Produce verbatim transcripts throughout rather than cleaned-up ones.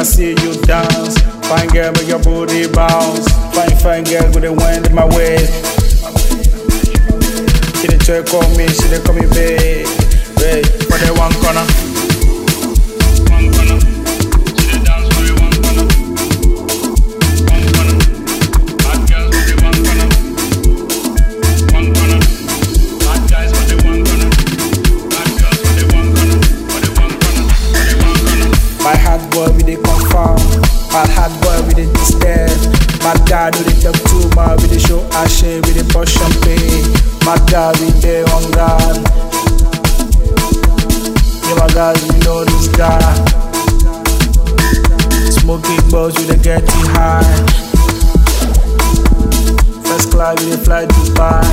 see you dance. Fine girl, make your booty bounce. Fine, fine girl, go the wind in my waist. She dey try call me, she dey call me babe. Wait, for the one corner. One corner. She dey dance for the one corner. One corner. Bad girls for the one corner. One corner. Bad guys for the one corner. Bad girls for the one corner. For the one corner. For the one corner. My hard boy with the confirm. My hard boy with the stare. My dad with the talk too much with the show ashe with the push champagne. My dad with the on guard. Yeah, my guys, we know this guy. Smoking balls with the getting high. First class with the fly Dubai.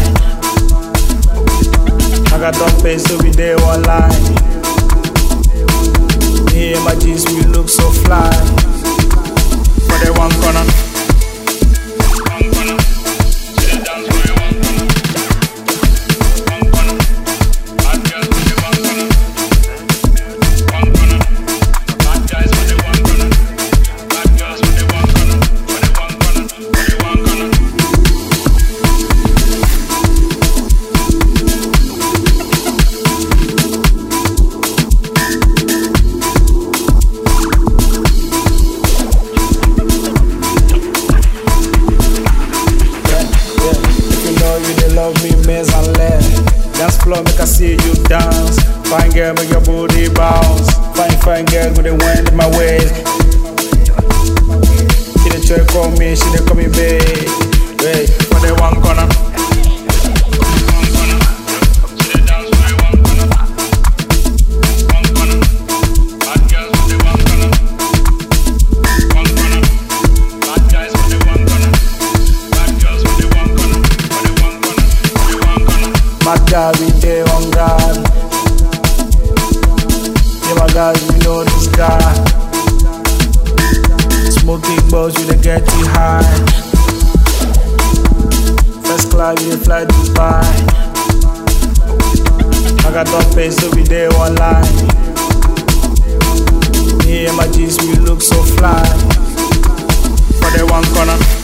I got dog face so we there online. Me and my jeans, we look so fly. For the one corner. One corner. She dey dance for the one corner. One corner. Bad girls for the one corner. One corner. Bad guys for the one corner. Bad girls for the one corner. For the one corner. For the one corner. Love me, mess and let. Dance floor, make I see you dance. Fine girl, make your booty bounce. Fine, fine girl, with the wind in my waist. She dey try call me, she dey call me babe. Wait, for the one corner. One corner. She dey dance for the one corner. One corner. Bad girls for the one corner. One corner. Bad guys for the one corner. Bad girls for the one corner. My guys, we there on guard. Yeah, my guys, we know this guy. Smoking balls with the getting high. First class with the fly Dubai. I got dog face so we there online. Me and my jeans, we look so fly. For the one corner.